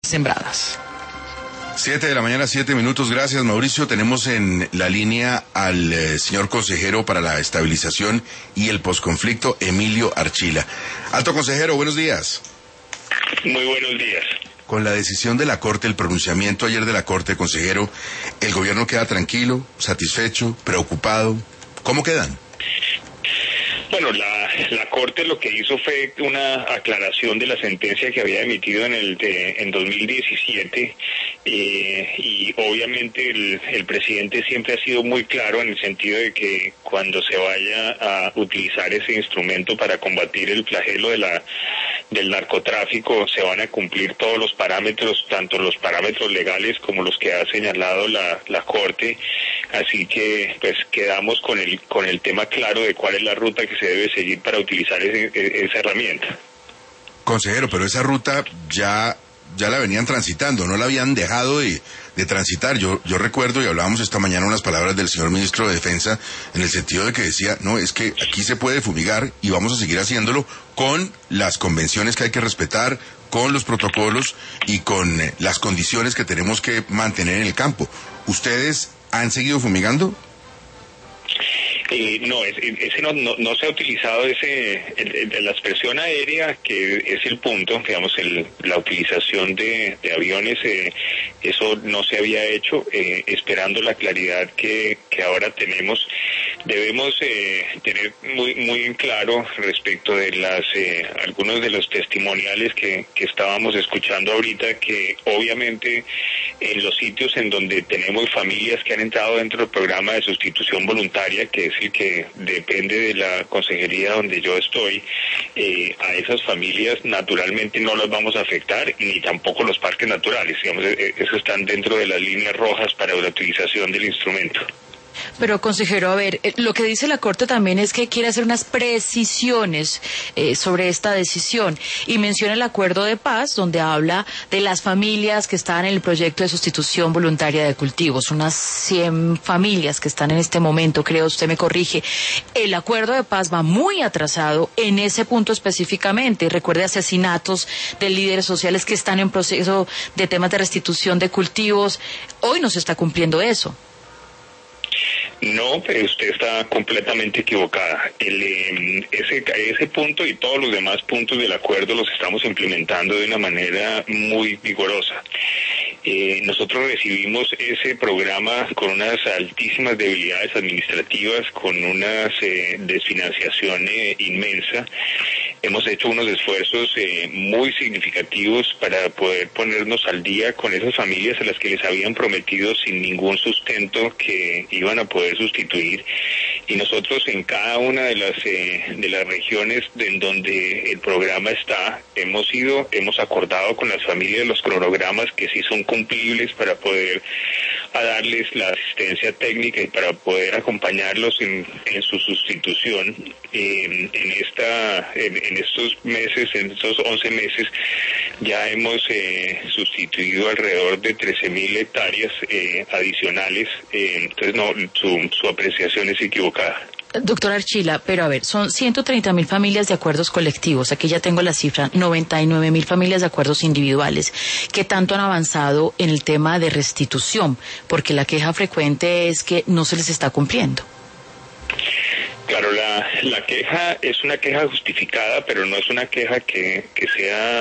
sembradas. 7 de la mañana, 7 minutos. Gracias, Mauricio. Tenemos en la línea al señor consejero para la estabilización y el posconflicto, Emilio Archila. Alto consejero, buenos días. Muy buenos días. Con la decisión de la Corte, el pronunciamiento ayer de la Corte, consejero, ¿el gobierno queda tranquilo, satisfecho, preocupado? ¿Cómo quedan? Bueno, la Corte lo que hizo fue una aclaración de la sentencia que había emitido en 2017 y obviamente el presidente siempre ha sido muy claro en el sentido de que cuando se vaya a utilizar ese instrumento para combatir el flagelo del narcotráfico se van a cumplir todos los parámetros, tanto los parámetros legales como los que ha señalado la Corte, así que pues quedamos con el tema claro de cuál es la ruta que se debe seguir para utilizar esa herramienta. Consejero, pero esa ruta ya la venían transitando, no la habían dejado de transitar. Yo recuerdo, y hablábamos esta mañana, unas palabras del señor ministro de Defensa, en el sentido de que decía, no, es que aquí se puede fumigar y vamos a seguir haciéndolo con las convenciones que hay que respetar, con los protocolos y con las condiciones que tenemos que mantener en el campo. ¿Ustedes han seguido fumigando? No, ese no se ha utilizado la expresión aérea, que es el punto, digamos, la utilización de aviones, eso no se había hecho, esperando la claridad que ahora tenemos. Debemos tener muy en claro respecto de algunos de los testimoniales que estábamos escuchando ahorita, que obviamente en los sitios en donde tenemos familias que han entrado dentro del programa de sustitución voluntaria, que es el que depende de la consejería donde yo estoy, a esas familias naturalmente no las vamos a afectar, ni tampoco los parques naturales, digamos, esos están dentro de las líneas rojas para la utilización del instrumento. Pero, consejero, a ver, lo que dice la Corte también es que quiere hacer unas precisiones sobre esta decisión y menciona el acuerdo de paz donde habla de las familias que están en el proyecto de sustitución voluntaria de cultivos, unas 100 familias que están en este momento, creo, usted me corrige. El acuerdo de paz va muy atrasado en ese punto específicamente. Recuerde asesinatos de líderes sociales que están en proceso de temas de restitución de cultivos. Hoy no se está cumpliendo eso. No, pero usted está completamente equivocada. Ese punto y todos los demás puntos del acuerdo los estamos implementando de una manera muy vigorosa. Nosotros recibimos ese programa con unas altísimas debilidades administrativas, con una desfinanciación inmensa. Hemos hecho unos esfuerzos muy significativos para poder ponernos al día con esas familias a las que les habían prometido sin ningún sustento que iban a poder sustituir, y nosotros en cada una de las regiones en donde el programa está, hemos acordado con las familias los cronogramas que sí son cumplibles para poder darles la asistencia técnica y para poder acompañarlos en su sustitución. En estos meses, en estos 11 meses, ya hemos sustituido alrededor de 13,000 hectáreas adicionales, entonces no, su apreciación es equivocada. Doctor Archila, pero a ver, son 130,000 familias de acuerdos colectivos, aquí ya tengo la cifra, 99,000 familias de acuerdos individuales. ¿Qué tanto han avanzado en el tema de restitución? Porque la queja frecuente es que no se les está cumpliendo. Claro, la queja es una queja justificada, pero no es una queja que sea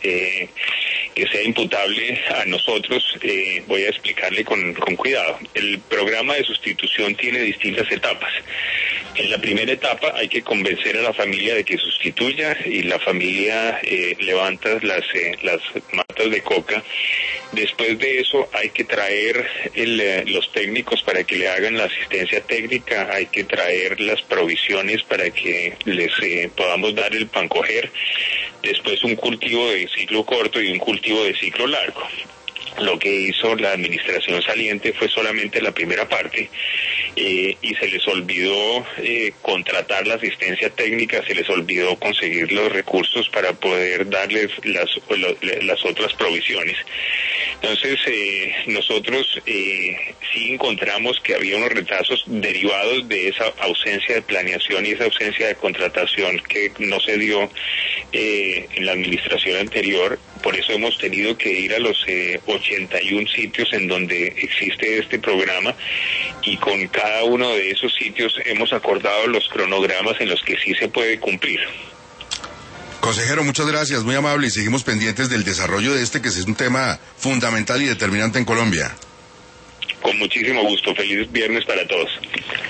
imputable a nosotros. Voy a explicarle con cuidado. El programa de sustitución tiene distintas etapas. En la primera etapa hay que convencer a la familia de que sustituya, y la familia levanta las matas de coca. Después de eso hay que traer los técnicos para que le hagan la asistencia técnica, hay que traer las provisiones para que les podamos dar el pancoger. Después un cultivo de ciclo corto y un cultivo de ciclo largo. Lo que hizo la administración saliente fue solamente la primera parte, y se les olvidó contratar la asistencia técnica, se les olvidó conseguir los recursos para poder darles las otras provisiones. Entonces, nosotros sí encontramos que había unos retrasos derivados de esa ausencia de planeación y esa ausencia de contratación que no se dio en la administración anterior, Por eso hemos tenido que ir a los 81 sitios en donde existe este programa, y con cada uno de esos sitios hemos acordado los cronogramas en los que sí se puede cumplir. Consejero, muchas gracias, muy amable, y seguimos pendientes del desarrollo de que es un tema fundamental y determinante en Colombia. Con muchísimo gusto. Feliz viernes para todos.